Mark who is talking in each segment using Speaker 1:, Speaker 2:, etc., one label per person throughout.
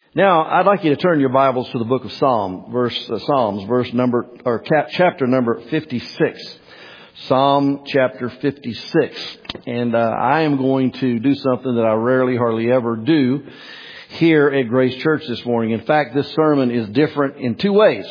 Speaker 1: Now, I'd like you to turn your Bibles to the book of Psalms, chapter number 56. Psalm chapter 56. And I am going to do something that I hardly ever do here at Grace Church this morning. In fact, this sermon is different in two ways.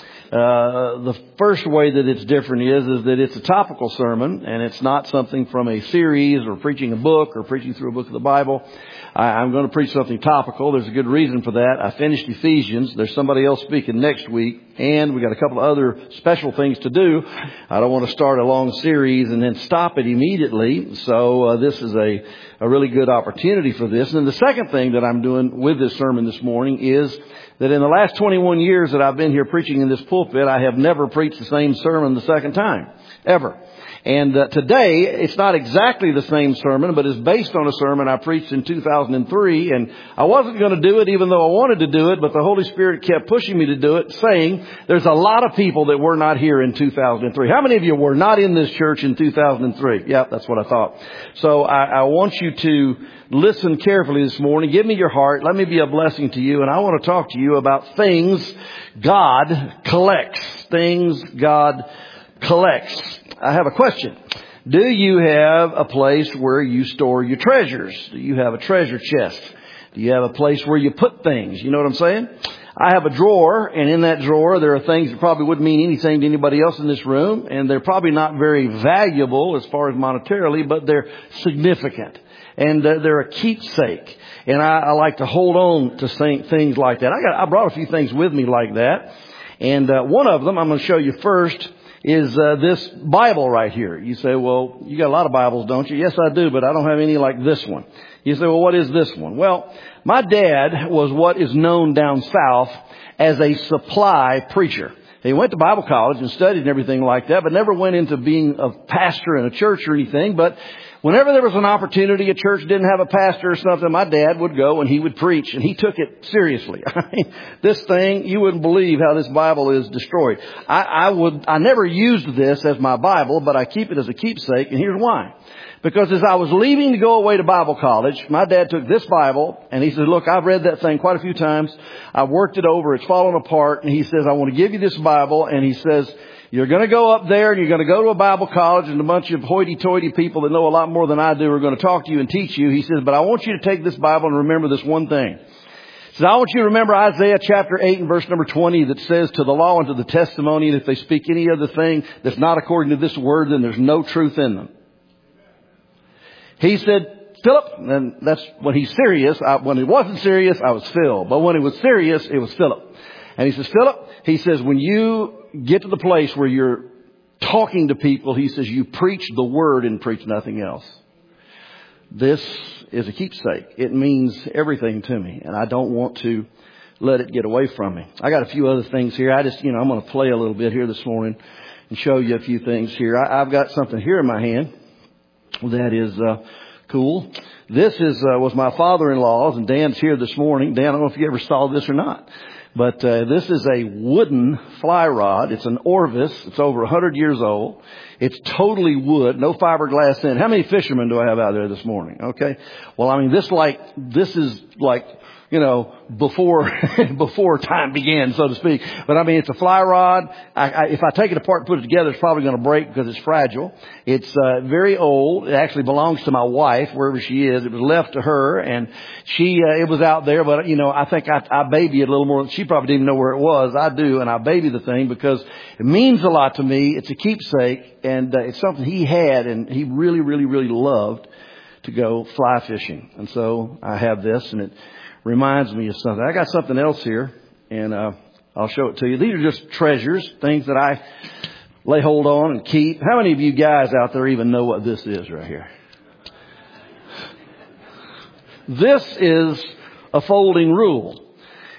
Speaker 1: The first way that it's different is that it's a topical sermon, and it's not something from a series or preaching a book or preaching through a book of the Bible. I'm going to preach something topical. There's a good reason for that. I finished Ephesians. There's somebody else speaking next week, and we got a couple of other special things to do. I don't want to start a long series and then stop it immediately. So this is a really good opportunity for this. And the second thing that I'm doing with this sermon this morning is that in the last 21 years that I've been here preaching in this pulpit, I have never preached the same sermon the second time, ever. And today, it's not exactly the same sermon, but it's based on a sermon I preached in 2003. And I wasn't going to do it even though I wanted to do it, but the Holy Spirit kept pushing me to do it, saying there's a lot of people that were not here in 2003. How many of you were not in this church in 2003? Yeah, that's what I thought. So I want you to listen carefully this morning. Give me your heart. Let me be a blessing to you. And I want to talk to you about things God collects. Things God collects. I have a question. Do you have a place where you store your treasures? Do you have a treasure chest? Do you have a place where you put things? You know what I'm saying? I have a drawer, and in that drawer there are things that probably wouldn't mean anything to anybody else in this room, and they're probably not very valuable as far as monetarily, but they're significant. And they're a keepsake. And I like to hold on to things like that. I brought a few things with me like that. And one of them I'm going to show you first is this Bible right here. You say, well, you got a lot of Bibles, don't you? Yes, I do, but I don't have any like this one. You say, well, what is this one? Well, my dad was what is known down south as a supply preacher. He went to Bible college and studied and everything like that, but never went into being a pastor in a church or anything. But whenever there was an opportunity, a church didn't have a pastor or something, my dad would go and he would preach, and he took it seriously. I mean, this thing, you wouldn't believe how this Bible is destroyed. I never used this as my Bible, but I keep it as a keepsake, and here's why. Because as I was leaving to go away to Bible college, my dad took this Bible and he said, look, I've read that thing quite a few times. I've worked it over. It's fallen apart. And he says, I want to give you this Bible. And he says, you're going to go up there and you're going to go to a Bible college, and a bunch of hoity-toity people that know a lot more than I do are going to talk to you and teach you. He says, but I want you to take this Bible and remember this one thing. He says, I want you to remember Isaiah chapter 8 and verse number 20 that says, to the law and to the testimony, and if they speak any other thing that's not according to this word, then there's no truth in them. He said, Philip, and that's when he's serious. When he wasn't serious, I was Phil. But when he was serious, it was Philip. And he says, Philip, he says, when you get to the place where you're talking to people, he says, you preach the word and preach nothing else. This is a keepsake. It means everything to me, and I don't want to let it get away from me. I got a few other things here. I'm going to play a little bit here this morning and show you a few things here. I've got something here in my hand that is cool. This was my father-in-law's, and Dan's here this morning. Dan, I don't know if you ever saw this or not, but this is a wooden fly rod. It's an Orvis. It's over 100 years old. It's totally wood, no fiberglass in. How many fishermen do I have out there this morning? Okay. Well, I mean, this is like, before time began, so to speak. But I mean, it's a fly rod. If I take it apart and put it together, it's probably going to break because it's fragile. It's very old. It actually belongs to my wife, wherever she is. It was left to her, and it was out there. But I think I baby it a little more. She probably didn't even know where it was. I do, and I baby the thing because it means a lot to me. It's a keepsake, and it's something he had, and he really, really, really loved to go fly fishing. And so I have this, and it reminds me of something. I got something else here, and I'll show it to you. These are just treasures, things that I lay hold on and keep. How many of you guys out there even know what this is right here? This is a folding rule.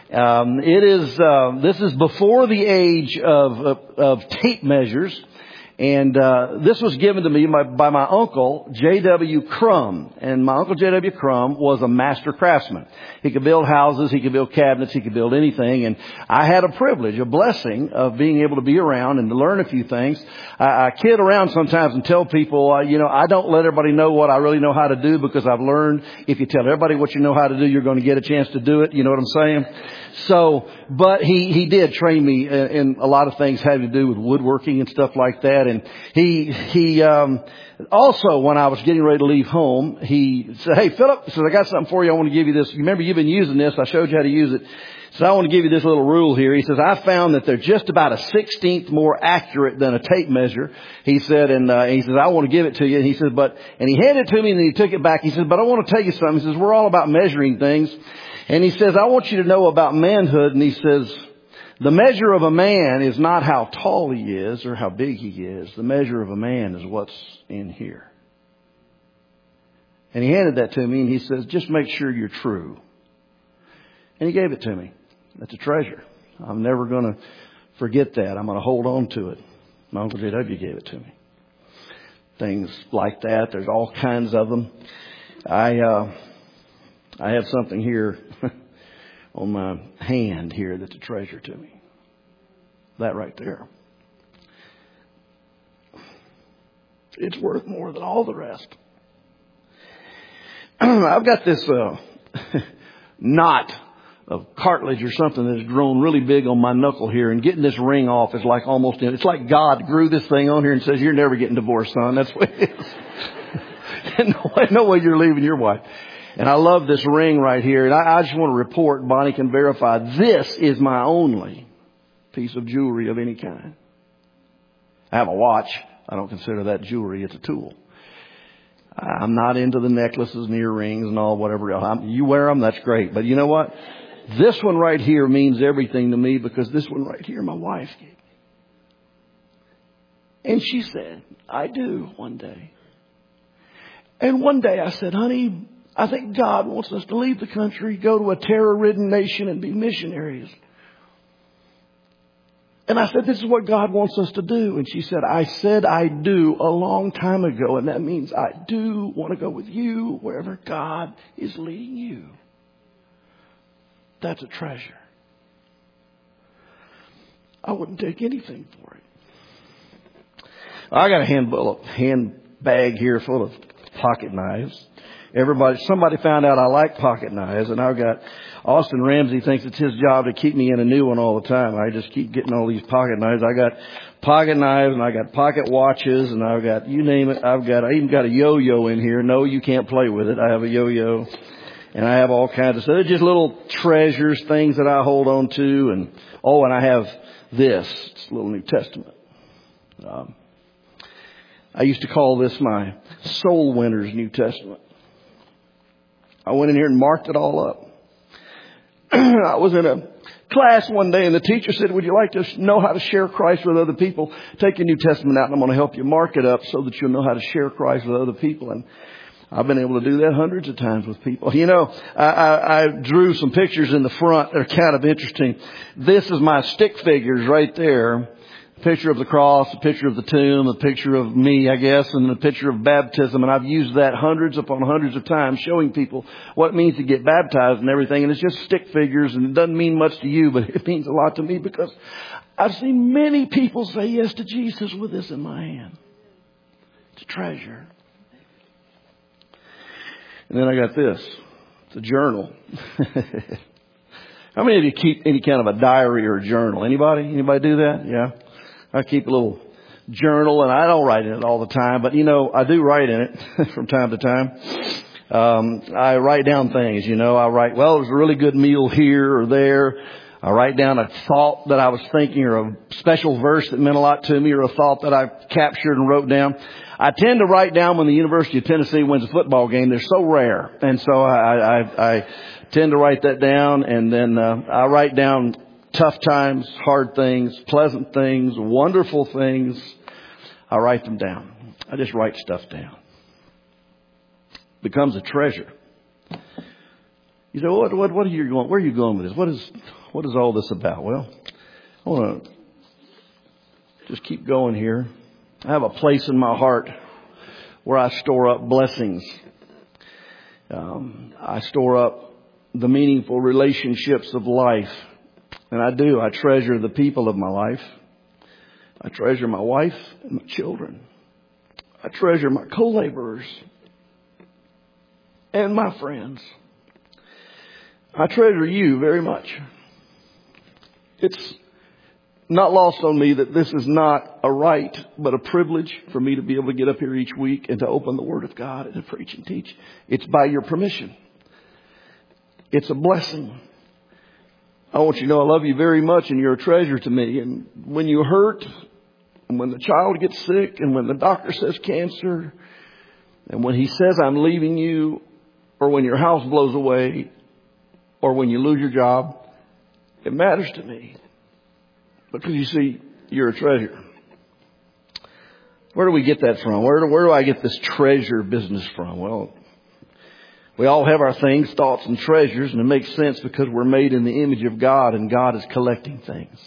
Speaker 1: This is before the age of tape measures, And this was given to me by my uncle, J.W. Crum. And my uncle J.W. Crum was a master craftsman. He could build houses, he could build cabinets, he could build anything. And I had a privilege, a blessing of being able to be around and to learn a few things. I kid around sometimes and tell people, I don't let everybody know what I really know how to do, because I've learned if you tell everybody what you know how to do, you're going to get a chance to do it. You know what I'm saying? So, but he did train me in a lot of things having to do with woodworking and stuff like that. And he also, when I was getting ready to leave home, he said, "Hey, Philip," he said, "I got something for you. I want to give you this. You remember you've been using this. I showed you how to use it. So I want to give you this little rule here." He says, "I found that they're just about a 16th more accurate than a tape measure." He said, and he says, "I want to give it to you." And he said, and he handed it to me and then he took it back. He said, "But I want to tell you something." He says, "We're all about measuring things." And he says, "I want you to know about manhood." And he says, "The measure of a man is not how tall he is or how big he is. The measure of a man is what's in here." And he handed that to me and he says, "Just make sure you're true." And he gave it to me. That's a treasure. I'm never going to forget that. I'm going to hold on to it. My Uncle J.W. gave it to me. Things like that. There's all kinds of them. I have something here on my hand here that's a treasure to me. That right there. It's worth more than all the rest. I've got this knot of cartilage or something that's grown really big on my knuckle here, and getting this ring off is like almost, it's like God grew this thing on here and says, "You're never getting divorced, son." That's what it is. And no way you're leaving your wife. And I love this ring right here. And I just want to report, Bonnie can verify, this is my only piece of jewelry of any kind. I have a watch. I don't consider that jewelry. It's a tool. I'm not into the necklaces and earrings and all whatever else. You wear them, that's great. But you know what? This one right here means everything to me, because this one right here my wife gave me. And she said, "I do one day." And one day I said, "Honey, I think God wants us to leave the country, go to a terror-ridden nation and be missionaries." And I said, "This is what God wants us to do." And she said, "I said I do a long time ago. And that means I do want to go with you wherever God is leading you." That's a treasure. I wouldn't take anything for it. I got a handbag here full of pocket knives. Somebody found out I like pocket knives, and I've got Austin Ramsey thinks it's his job to keep me in a new one all the time. I just keep getting all these pocket knives. I got pocket knives, and I got pocket watches, and I've got, you name it. I even got a yo-yo in here. No, you can't play with it. I have a yo-yo, and I have all kinds of stuff. They're just little treasures, things that I hold on to, and I have this. It's a little New Testament. I used to call this my Soul Winner's New Testament. I went in here and marked it all up. I was in a class one day and the teacher said, "Would you like to know how to share Christ with other people? Take your New Testament out and I'm going to help you mark it up so that you'll know how to share Christ with other people." And I've been able to do that hundreds of times with people. You know, I drew some pictures in the front that are kind of interesting. This is my stick figures right there. A picture of the cross, a picture of the tomb, a picture of me, I guess, and a picture of baptism. And I've used that hundreds upon hundreds of times, showing people what it means to get baptized and everything. And it's just stick figures, and it doesn't mean much to you, but it means a lot to me, because I've seen many people say yes to Jesus with this in my hand. It's a treasure. And then I got this. It's a journal. How many of you keep any kind of a diary or a journal? Anybody? Anybody do that? Yeah. I keep a little journal, and I don't write in it all the time, but I do write in it from time to time. I write down things, I write, well, it was a really good meal here or there. I write down a thought that I was thinking, or a special verse that meant a lot to me, or a thought that I captured and wrote down. I tend to write down when the University of Tennessee wins a football game. They're so rare. And so I tend to write that down, and then I write down tough times, hard things, pleasant things, wonderful things. I write them down. I just write stuff down. Becomes a treasure. You say, what are you going? Where are you going with this? What is all this about? Well, I want to just keep going here. I have a place in my heart where I store up blessings. I store up the meaningful relationships of life. And I do. I treasure the people of my life. I treasure my wife and my children. I treasure my co-laborers and my friends. I treasure you very much. It's not lost on me that this is not a right, but a privilege for me to be able to get up here each week and to open the Word of God and to preach and teach. It's by your permission. It's a blessing. I want you to know I love you very much and you're a treasure to me. And when you hurt, and when the child gets sick, and when the doctor says cancer, and when he says I'm leaving you, or when your house blows away, or when you lose your job, it matters to me. Because you see, you're a treasure. Where do we get that from? Where do I get this treasure business from? Well, we all have our things, thoughts, and treasures, and it makes sense because we're made in the image of God, and God is collecting things.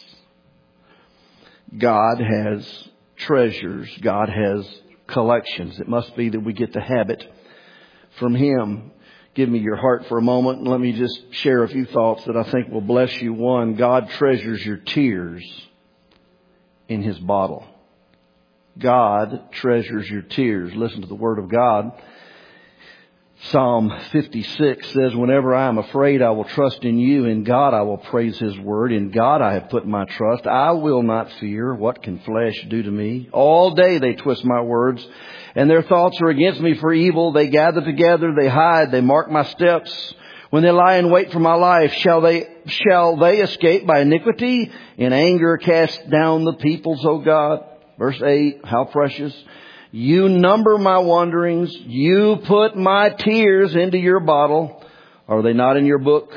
Speaker 1: God has treasures. God has collections. It must be that we get the habit from Him. Give me your heart for a moment and let me just share a few thoughts that I think will bless you. One, God treasures your tears in His bottle. God treasures your tears. Listen to the Word of God. Psalm 56 says, whenever I am afraid, I will trust in you. In God, I will praise His word. In God, I have put my trust. I will not fear. What can flesh do to me? All day they twist my words, and their thoughts are against me for evil. They gather together. They hide. They mark my steps. When they lie in wait for my life, shall they escape by iniquity? In anger cast down the peoples, O God. Verse 8, how precious. You number my wanderings. You put my tears into your bottle. Are they not in your book?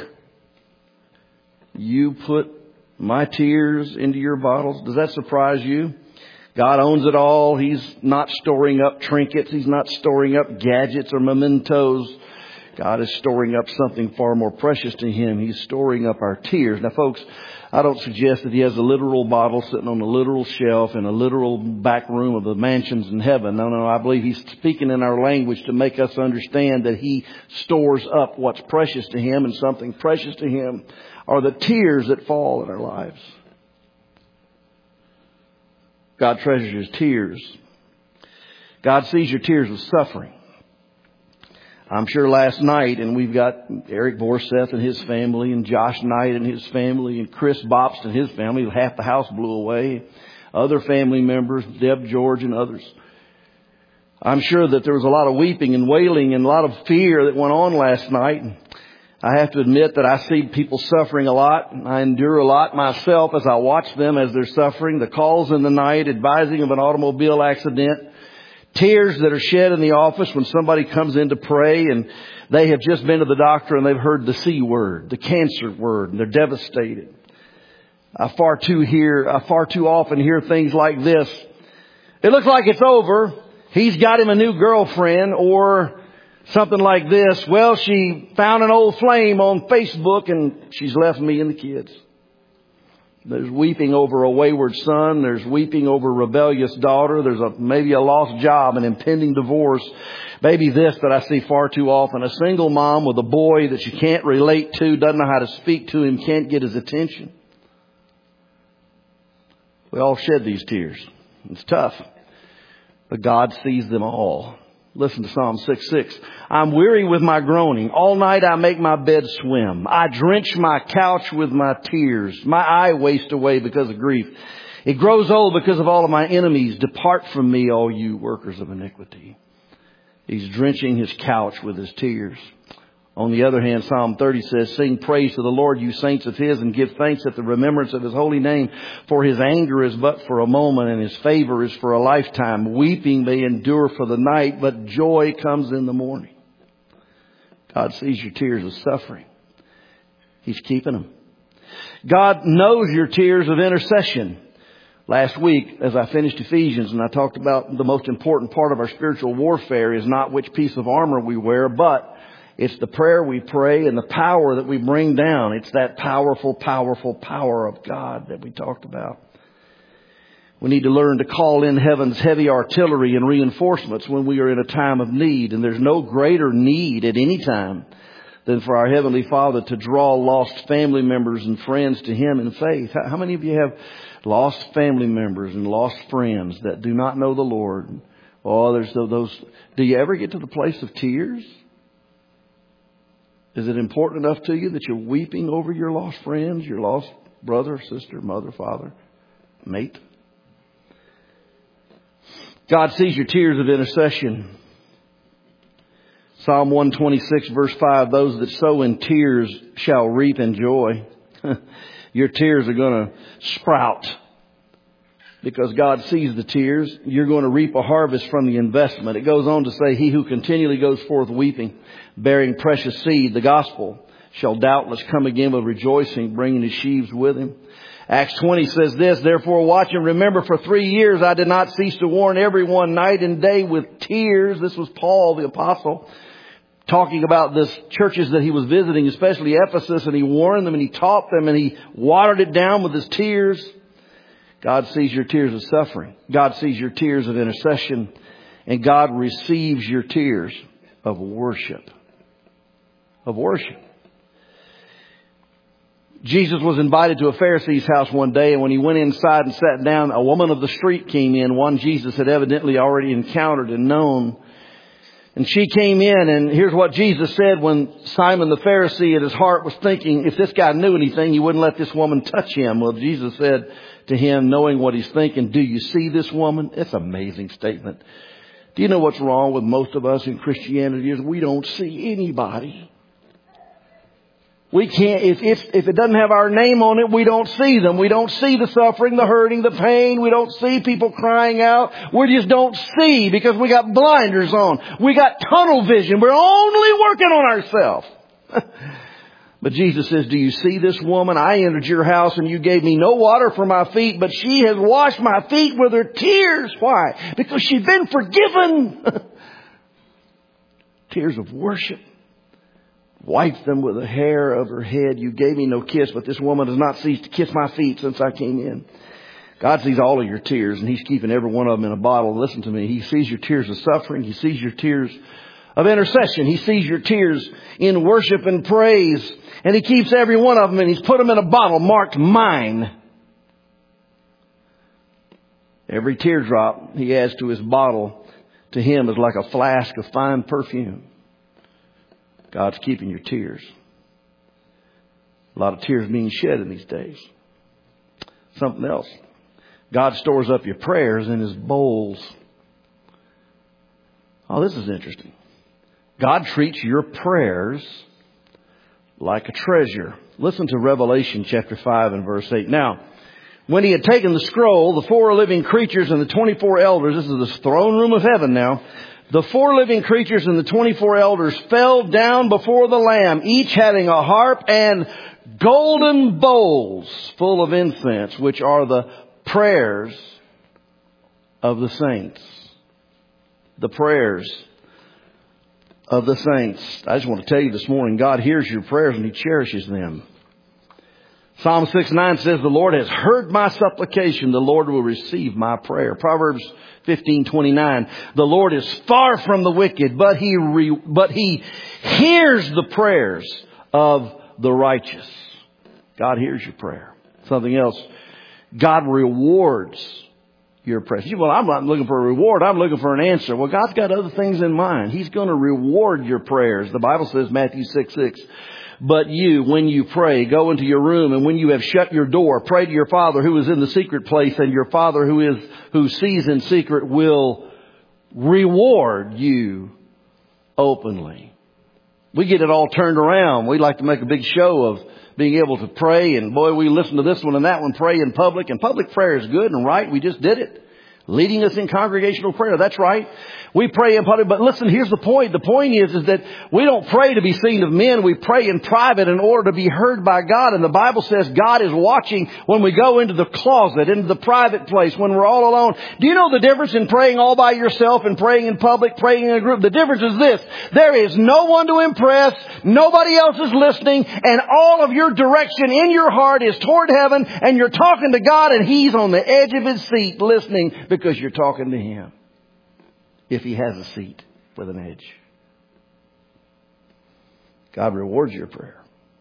Speaker 1: You put my tears into your bottles. Does that surprise you? God owns it all. He's not storing up trinkets. He's not storing up gadgets or mementos. God is storing up something far more precious to Him. He's storing up our tears. Now, folks, I don't suggest that He has a literal bottle sitting on a literal shelf in a literal back room of the mansions in heaven. No, I believe He's speaking in our language to make us understand that He stores up what's precious to Him, and something precious to Him are the tears that fall in our lives. God treasures His tears. God sees your tears with suffering. I'm sure last night, and we've got Eric Borseth and his family, and Josh Knight and his family, and Chris Bopst and his family. Half the house blew away. Other family members, Deb George and others. I'm sure that there was a lot of weeping and wailing and a lot of fear that went on last night. I have to admit that I see people suffering a lot. I endure a lot myself as I watch them as they're suffering. The calls in the night advising of an automobile accident. Tears that are shed in the office when somebody comes in to pray and they have just been to the doctor and they've heard the C word, the cancer word, and they're devastated. I far too often hear things like this. It looks like it's over. He's got him a new girlfriend, or something like this. Well, she found an old flame on Facebook and she's left me and the kids. There's weeping over a wayward son. There's weeping over a rebellious daughter. There's maybe a lost job, an impending divorce. Maybe this that I see far too often. A single mom with a boy that she can't relate to, doesn't know how to speak to him, can't get his attention. We all shed these tears. It's tough. But God sees them all. Listen to Psalm 6:6. I'm weary with my groaning. All night I make my bed swim. I drench my couch with my tears. My eye wastes away because of grief. It grows old because of all of my enemies. Depart from me, all you workers of iniquity. He's drenching his couch with his tears. On the other hand, Psalm 30 says, sing praise to the Lord, you saints of His, and give thanks at the remembrance of His holy name. For His anger is but for a moment, and His favor is for a lifetime. Weeping may endure for the night, but joy comes in the morning. God sees your tears of suffering. He's keeping them. God knows your tears of intercession. Last week, as I finished Ephesians, and I talked about the most important part of our spiritual warfare is not which piece of armor we wear, but it's the prayer we pray and the power that we bring down. It's that powerful, powerful power of God that we talked about. We need to learn to call in heaven's heavy artillery and reinforcements when we are in a time of need. And there's no greater need at any time than for our Heavenly Father to draw lost family members and friends to Him in faith. How many of you have lost family members and lost friends that do not know the Lord? Oh, there's those. Do you ever get to the place of tears? Is it important enough to you that you're weeping over your lost friends, your lost brother, sister, mother, father, mate? God sees your tears of intercession. Psalm 126 verse 5, those that sow in tears shall reap in joy. Your tears are going to sprout because God sees the tears. You're going to reap a harvest from the investment. It goes on to say, he who continually goes forth weeping, bearing precious seed, the gospel, shall doubtless come again with rejoicing, bringing his sheaves with him. Acts 20 says this, therefore watch and remember, for 3 years I did not cease to warn everyone night and day with tears. This was Paul the apostle talking about the churches that he was visiting, especially Ephesus, and he warned them and he taught them and he watered it down with his tears. God sees your tears of suffering. God sees your tears of intercession, and God receives your tears of worship. Of worship. Jesus was invited to a Pharisee's house one day, and when he went inside and sat down, a woman of the street came in, one Jesus had evidently already encountered and known. And she came in, and here's what Jesus said when Simon the Pharisee in his heart was thinking, if this guy knew anything, he wouldn't let this woman touch him. Well, Jesus said to him, knowing what he's thinking, do you see this woman? It's an amazing statement. Do you know what's wrong with most of us in Christianity is we don't see anybody. We can't, if it doesn't have our name on it, we don't see them. We don't see the suffering, the hurting, the pain. We don't see people crying out. We just don't see because we got blinders on. We got tunnel vision. We're only working on ourselves. But Jesus says, do you see this woman? I entered your house and you gave me no water for my feet, but she has washed my feet with her tears. Why? Because she's been forgiven. Tears of worship. Wiped them with the hair of her head. You gave me no kiss, but this woman has not ceased to kiss my feet since I came in. God sees all of your tears, and He's keeping every one of them in a bottle. Listen to me. He sees your tears of suffering. He sees your tears of intercession. He sees your tears in worship and praise. And He keeps every one of them, and He's put them in a bottle marked mine. Every teardrop He adds to His bottle to Him is like a flask of fine perfume. God's keeping your tears. A lot of tears being shed in these days. Something else. God stores up your prayers in His bowls. Oh, this is interesting. God treats your prayers like a treasure. Listen to Revelation chapter 5 and verse 8. Now, when He had taken the scroll, the 4 living creatures and the 24 elders, this is the throne room of heaven now, the 4 living creatures and the 24 elders fell down before the Lamb, each having a harp and golden bowls full of incense, which are the prayers of the saints. The prayers of the saints. I just want to tell you this morning, God hears your prayers and He cherishes them. Psalm 6:9 says, the Lord has heard my supplication. The Lord will receive my prayer. Proverbs 15:29. The Lord is far from the wicked, but He hears the prayers of the righteous. God hears your prayer. Something else. God rewards your prayers. Well, I'm not looking for a reward. I'm looking for an answer. Well, God's got other things in mind. He's going to reward your prayers. The Bible says, Matthew 6:6. But you, when you pray, go into your room, and when you have shut your door, pray to your Father who is in the secret place, and your Father who sees in secret will reward you openly. We get it all turned around. We like to make a big show of being able to pray, and boy, we listen to this one and that one, pray in public, and public prayer is good and right. We just did it. Leading us in congregational prayer. That's right. We pray in public. But listen, here's the point. The point is that we don't pray to be seen of men. We pray in private in order to be heard by God. And the Bible says God is watching when we go into the closet, into the private place, when we're all alone. Do you know the difference in praying all by yourself and praying in public, praying in a group? The difference is this. There is no one to impress. Nobody else is listening. And all of your direction in your heart is toward heaven. And you're talking to God and He's on the edge of His seat listening because you're talking to Him. If He has a seat with an edge. God rewards your prayer.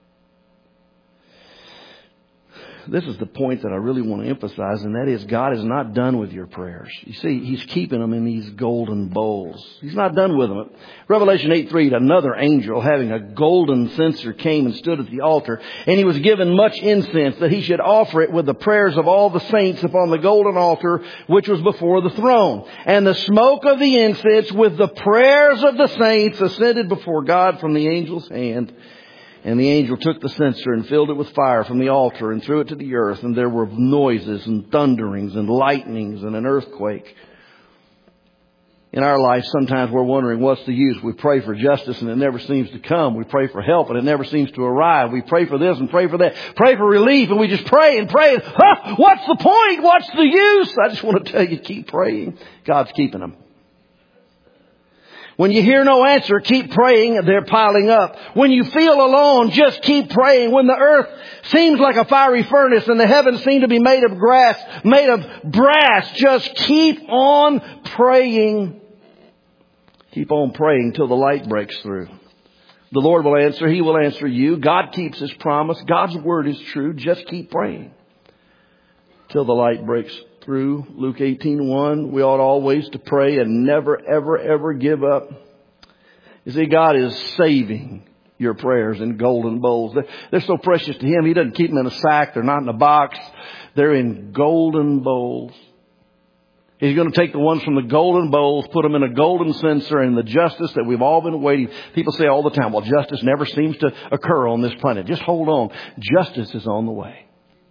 Speaker 1: This is the point that I really want to emphasize, and that is God is not done with your prayers. You see, He's keeping them in these golden bowls. He's not done with them. Revelation 8:3, another angel having a golden censer came and stood at the altar, and he was given much incense that he should offer it with the prayers of all the saints upon the golden altar which was before the throne. And the smoke of the incense with the prayers of the saints ascended before God from the angel's hand. And the angel took the censer and filled it with fire from the altar and threw it to the earth. And there were noises and thunderings and lightnings and an earthquake. In our life, sometimes we're wondering what's the use. We pray for justice and it never seems to come. We pray for help and it never seems to arrive. We pray for this and pray for that. Pray for relief and we just pray and pray. What's the point? What's the use? I just want to tell you, keep praying. God's keeping them. When you hear no answer, keep praying. They're piling up. When you feel alone, just keep praying. When the earth seems like a fiery furnace and the heavens seem to be made of brass, just keep on praying. Keep on praying till the light breaks through. The Lord will answer. He will answer you. God keeps His promise. God's word is true. Just keep praying till the light breaks through. Luke 18:1, we ought always to pray and never, ever, ever give up. You see, God is saving your prayers in golden bowls. They're so precious to Him. He doesn't keep them in a sack. They're not in a box. They're in golden bowls. He's going to take the ones from the golden bowls, put them in a golden censer, and the justice that we've all been waiting. People say all the time, well, justice never seems to occur on this planet. Just hold on. Justice is on the way.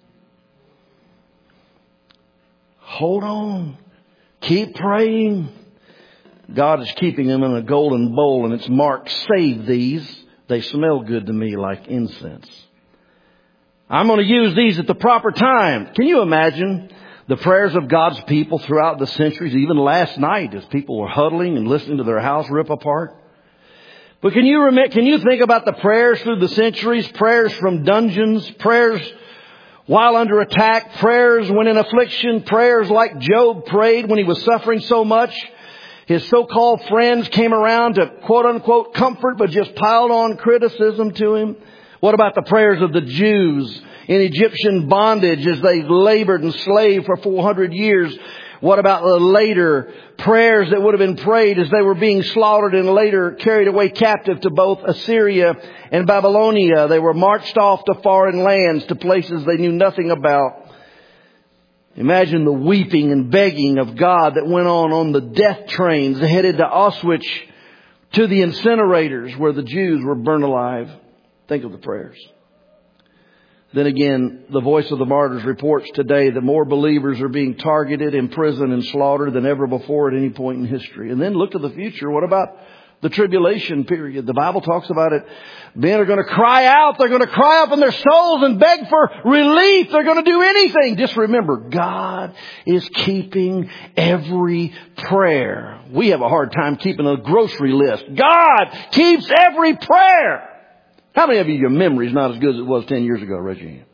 Speaker 1: Hold on. Keep praying. God is keeping them in a golden bowl and it's marked, save these. They smell good to me like incense. I'm going to use these at the proper time. Can you imagine the prayers of God's people throughout the centuries, even last night as people were huddling and listening to their house rip apart? But can you think about the prayers through the centuries, prayers from dungeons, prayers while under attack, prayers when in affliction, prayers like Job prayed when he was suffering so much. His so-called friends came around to quote-unquote comfort, but just piled on criticism to him. What about the prayers of the Jews in Egyptian bondage as they labored and slaved for 400 years? What about the later prayers that would have been prayed as they were being slaughtered and later carried away captive to both Assyria and Babylonia? They were marched off to foreign lands, to places they knew nothing about. Imagine the weeping and begging of God that went on the death trains headed to Auschwitz, to the incinerators where the Jews were burned alive. Think of the prayers. Then again, the Voice of the Martyrs reports today that more believers are being targeted, imprisoned, and slaughtered than ever before at any point in history. And then look to the future. What about the tribulation period? The Bible talks about it. Men are going to cry out. They're going to cry out from their souls and beg for relief. They're going to do anything. Just remember, God is keeping every prayer. We have a hard time keeping a grocery list. God keeps every prayer. How many of you, your memory's not as good as it was 10 years ago? Raise your hand.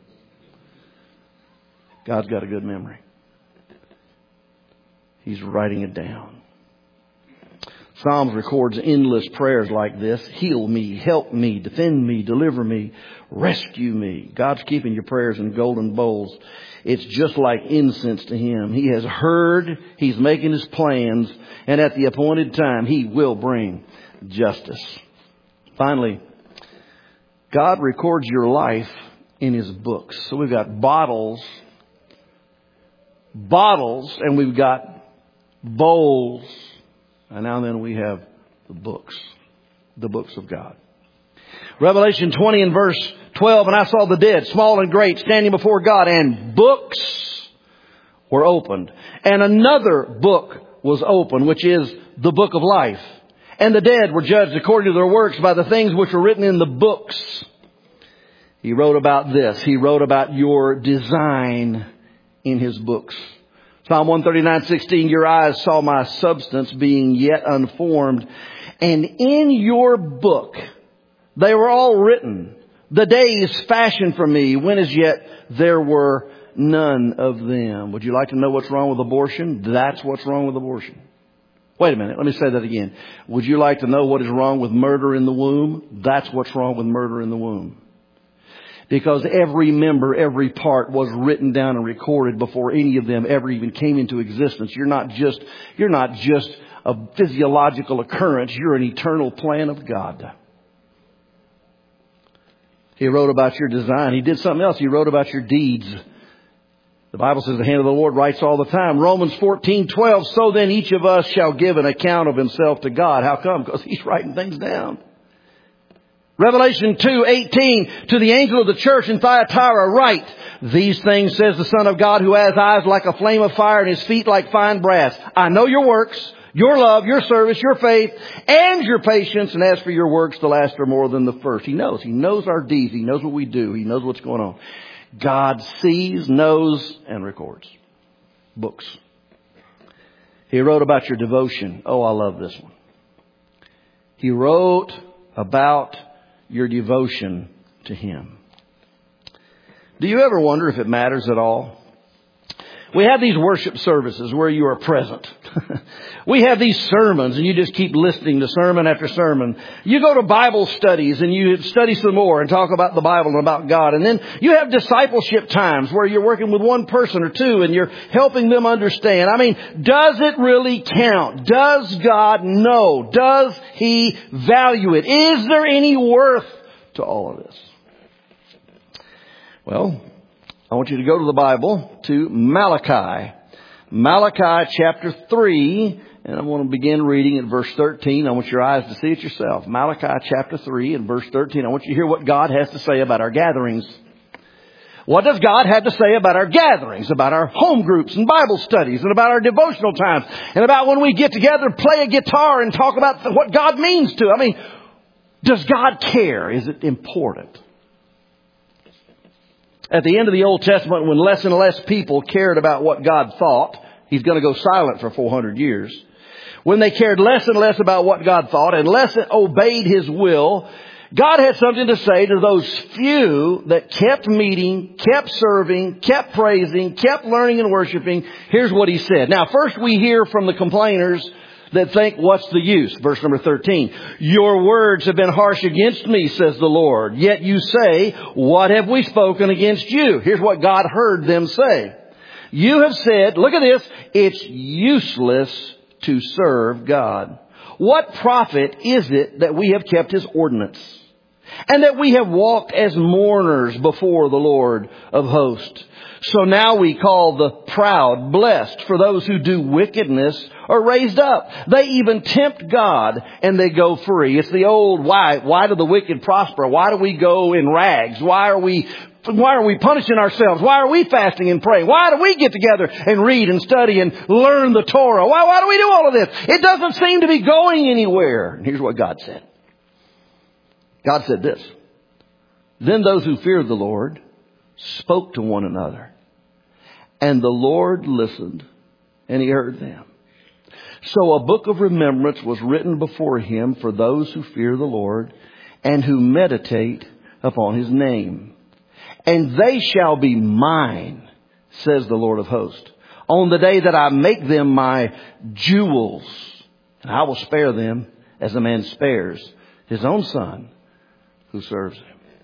Speaker 1: God's got a good memory. He's writing it down. Psalms records endless prayers like this. Heal me, help me, defend me, deliver me, rescue me. God's keeping your prayers in golden bowls. It's just like incense to Him. He has heard. He's making His plans. And at the appointed time, He will bring justice. Finally, God records your life in His books. So we've got bottles, and we've got bowls. And now then we have the books of God. Revelation 20 and verse 12, and I saw the dead, small and great, standing before God, and books were opened. And another book was opened, which is the book of life. And the dead were judged according to their works by the things which were written in the books. He wrote about this. He wrote about your design in His books. Psalm 139:16, your eyes saw my substance being yet unformed. And in your book, they were all written. The days fashioned for me, when as yet there were none of them. Would you like to know what's wrong with abortion? That's what's wrong with abortion. Wait a minute. Let me say that again. Would you like to know what is wrong with murder in the womb? That's what's wrong with murder in the womb. Because every member, every part was written down and recorded before any of them ever even came into existence. You're not just a physiological occurrence. You're an eternal plan of God. He wrote about your design. He did something else. He wrote about your deeds. The Bible says the hand of the Lord writes all the time. Romans 14:12. So then each of us shall give an account of himself to God. How come? Because He's writing things down. Revelation 2:18. To the angel of the church in Thyatira write, these things says the Son of God, who has eyes like a flame of fire and His feet like fine brass. I know your works, your love, your service, your faith, and your patience. And as for your works, the last are more than the first. He knows. He knows our deeds. He knows what we do. He knows what's going on. God sees, knows, and records. Books. He wrote about your devotion. Oh, I love this one. He wrote about your devotion to Him. Do you ever wonder if it matters at all? We have these worship services where you are present. We have these sermons and you just keep listening to sermon after sermon. You go to Bible studies and you study some more and talk about the Bible and about God. And then you have discipleship times where you're working with one person or two and you're helping them understand. I mean, does it really count? Does God know? Does He value it? Is there any worth to all of this? Well, I want you to go to the Bible, to Malachi. Malachi chapter 3, and I want to begin reading at verse 13. I want your eyes to see it yourself. Malachi chapter 3 and verse 13. I want you to hear what God has to say about our gatherings. What does God have to say about our gatherings, about our home groups and Bible studies, and about our devotional times, and about when we get together, play a guitar and talk about what God means to? I mean, does God care? Is it important? At the end of the Old Testament, when less and less people cared about what God thought, He's going to go silent for 400 years. When they cared less and less about what God thought and less obeyed His will, God had something to say to those few that kept meeting, kept serving, kept praising, kept learning and worshiping. Here's what He said. Now, first we hear from the complainers that think, what's the use? Verse number 13. Your words have been harsh against me, says the Lord. Yet you say, what have we spoken against you? Here's what God heard them say. You have said, look at this, it's useless to serve God. What profit is it that we have kept His ordinance, and that we have walked as mourners before the Lord of hosts? So now we call the proud blessed, for those who do wickedness are raised up. They even tempt God and they go free. It's the old why. Why do the wicked prosper? Why do we go in rags? Why are we punishing ourselves? Why are we fasting and praying? Why do we get together and read and study and learn the Torah? Why do we do all of this? It doesn't seem to be going anywhere. And here's what God said. God said this. Then those who feared the Lord spoke to one another, and the Lord listened, and He heard them. So a book of remembrance was written before Him for those who fear the Lord and who meditate upon His name. And they shall be mine, says the Lord of hosts, on the day that I make them my jewels. And I will spare them as a man spares his own son who serves him.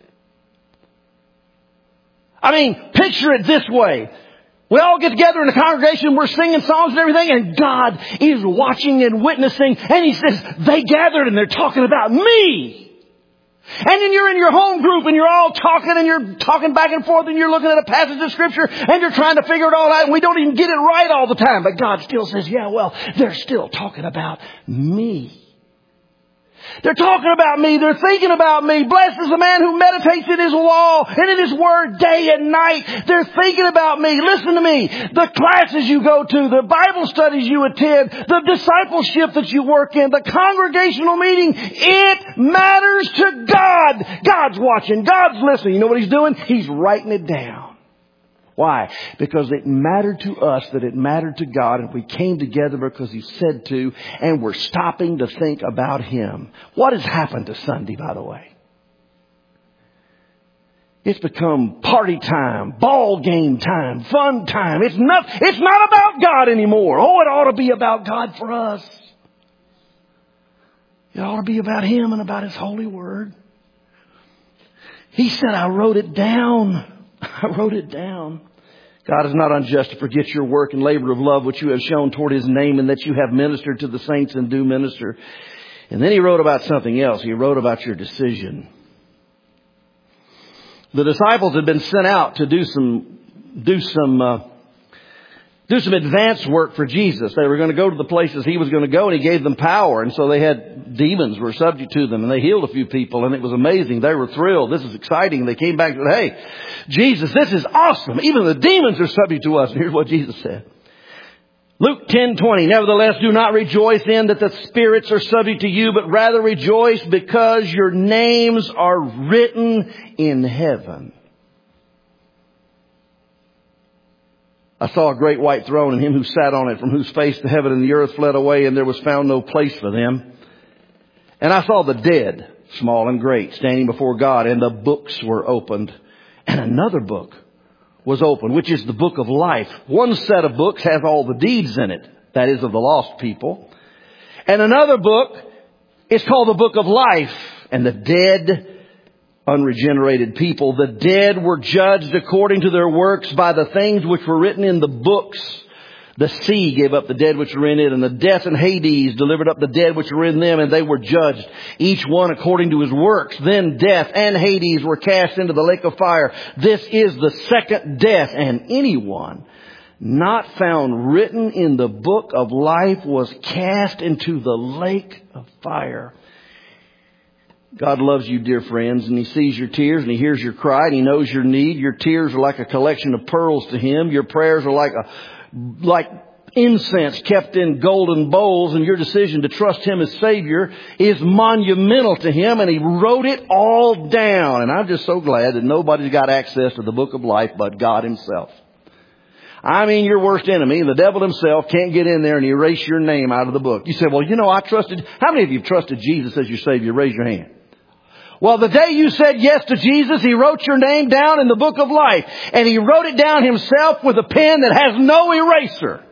Speaker 1: I mean, picture it this way. We all get together in a congregation, we're singing songs and everything, and God is watching and witnessing, and He says, they gathered and they're talking about me. And then you're in your home group and you're all talking and you're talking back and forth and you're looking at a passage of Scripture and you're trying to figure it all out, and we don't even get it right all the time. But God still says, yeah, well, they're still talking about me. They're talking about me. They're thinking about me. Blessed is the man who meditates in his law and in his word day and night. They're thinking about me. Listen to me. The classes you go to, the Bible studies you attend, the discipleship that you work in, the congregational meeting, it matters to God. God's watching. God's listening. You know what He's doing? He's writing it down. Why? Because it mattered to us that it mattered to God, and we came together because He said to, and we're stopping to think about Him. What has happened to Sunday, by the way? It's become party time, ball game time, fun time. It's not about God anymore. Oh, it ought to be about God for us. It ought to be about Him and about His holy word. He said, I wrote it down. I wrote it down. God is not unjust to forget your work and labor of love which you have shown toward His name, and that you have ministered to the saints and do minister. And then He wrote about something else. He wrote about your decision. The disciples had been sent out to do some advanced work for Jesus. They were going to go to the places He was going to go, and He gave them power. And so they had demons were subject to them, and they healed a few people, and it was amazing. They were thrilled. This is exciting. They came back and said, hey, Jesus, this is awesome. Even the demons are subject to us. And here's what Jesus said. Luke 10:20, nevertheless, do not rejoice in that the spirits are subject to you, but rather rejoice because your names are written in heaven. I saw a great white throne and Him who sat on it, from whose face the heaven and the earth fled away, and there was found no place for them. And I saw the dead, small and great, standing before God, and the books were opened. And another book was opened, which is the book of life. One set of books has all the deeds in it, that is, of the lost people. And another book is called the book of life. And the dead, unregenerated people, the dead were judged according to their works by the things which were written in the books. The sea gave up the dead which were in it, and the death and Hades delivered up the dead which were in them, and they were judged, each one according to his works. Then death and Hades were cast into the lake of fire. This is the second death, and anyone not found written in the book of life was cast into the lake of fire. God loves you, dear friends, and He sees your tears and He hears your cry and He knows your need. Your tears are like a collection of pearls to Him. Your prayers are like incense kept in golden bowls, and your decision to trust Him as Savior is monumental to Him, and He wrote it all down. And I'm just so glad that nobody's got access to the book of life but God Himself. I mean, your worst enemy, the devil himself, can't get in there and erase your name out of the book. You say, well, I trusted. How many of you have trusted Jesus as your Savior? Raise your hand. Well, the day you said yes to Jesus, He wrote your name down in the book of life. And He wrote it down Himself with a pen that has no eraser.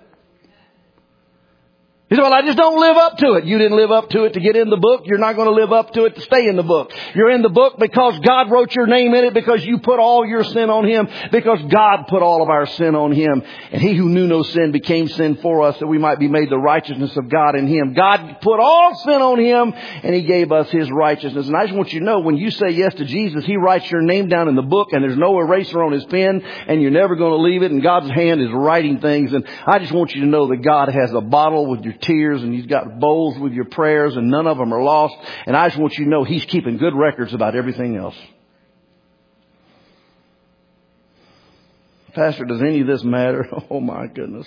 Speaker 1: He said, well, I just don't live up to it. You didn't live up to it to get in the book. You're not going to live up to it to stay in the book. You're in the book because God wrote your name in it, because you put all your sin on Him, because God put all of our sin on Him. And He who knew no sin became sin for us, that we might be made the righteousness of God in Him. God put all sin on Him, and He gave us His righteousness. And I just want you to know, when you say yes to Jesus, He writes your name down in the book, and there's no eraser on His pen, and you're never going to leave it, and God's hand is writing things. And I just want you to know that God has a bottle with your tears, and He's got bowls with your prayers, and none of them are lost. And I just want you to know He's keeping good records about everything else. Pastor, does any of this matter? Oh my goodness.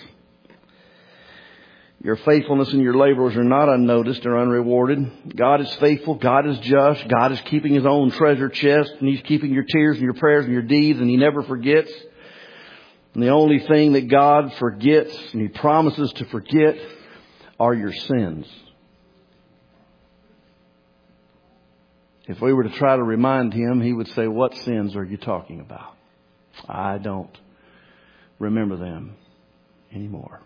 Speaker 1: Your faithfulness and your labors are not unnoticed or unrewarded. God is faithful. God is just. God is keeping His own treasure chest, and He's keeping your tears and your prayers and your deeds, and He never forgets. And the only thing that God forgets, and He promises to forget, are your sins. If we were to try to remind Him, He would say, what sins are you talking about? I don't remember them anymore.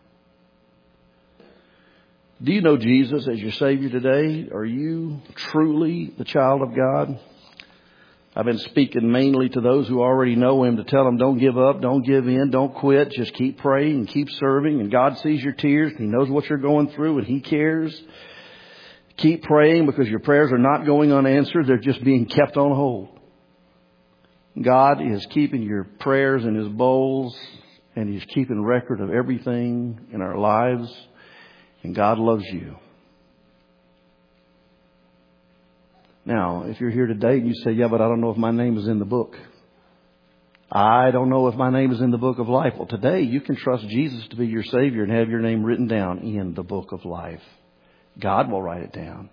Speaker 1: Do you know Jesus as your Savior today? Are you truly the child of God? I've been speaking mainly to those who already know Him, to tell them, don't give up, don't give in, don't quit. Just keep praying and keep serving. And God sees your tears. He knows what you're going through, and He cares. Keep praying, because your prayers are not going unanswered. They're just being kept on hold. God is keeping your prayers in His bowls, and He's keeping record of everything in our lives. And God loves you. Now, if you're here today and you say, yeah, but I don't know if my name is in the book. I don't know if my name is in the book of life. Well, today you can trust Jesus to be your Savior and have your name written down in the book of life. God will write it down.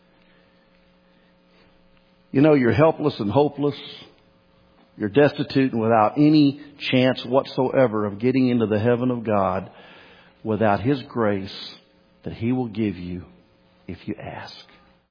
Speaker 1: You know, you're helpless and hopeless. You're destitute and without any chance whatsoever of getting into the heaven of God without His grace that He will give you if you ask.